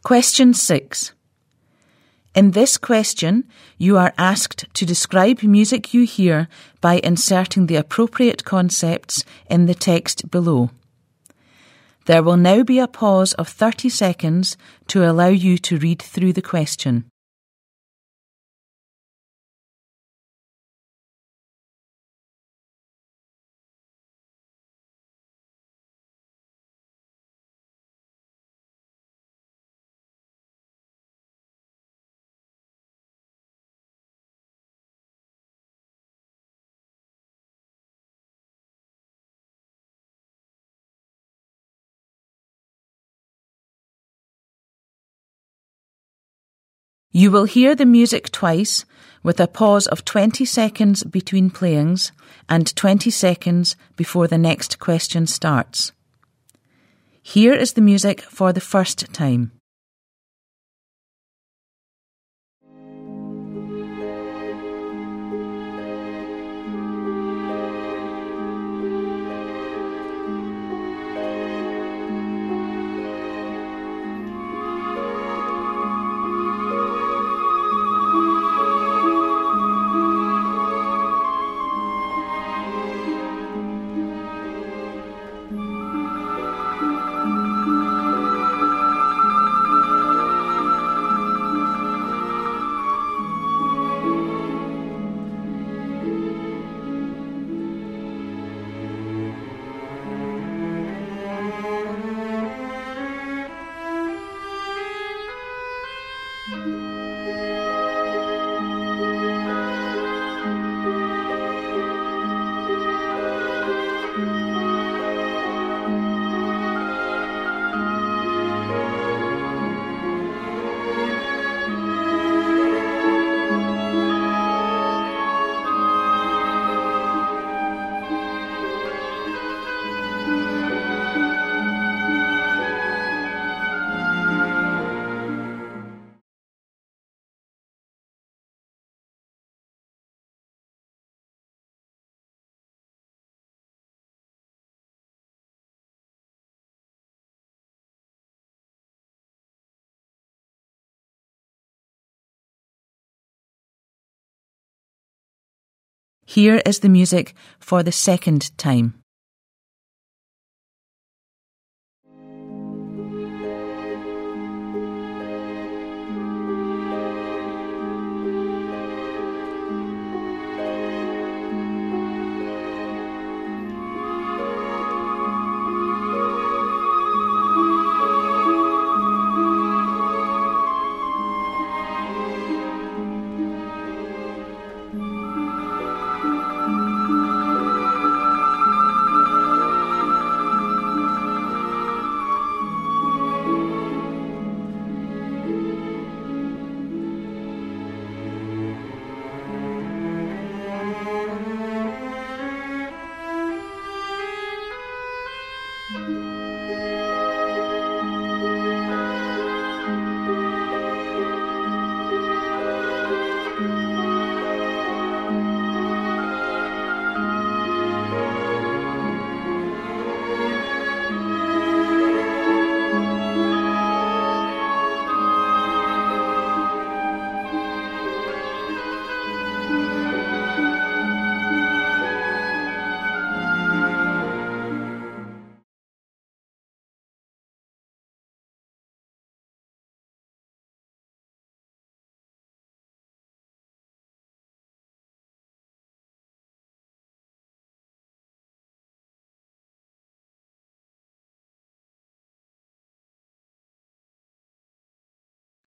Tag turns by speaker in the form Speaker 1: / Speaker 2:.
Speaker 1: Question 6. In this question, you are asked to describe music you hear by inserting the appropriate concepts in the text below. There will now be a pause of 30 seconds to allow you to read through the question. You will hear the music twice, with a pause of 20 seconds between playings and 20 seconds before the next question starts. Here is the music for the first time. Here is the music for the second time.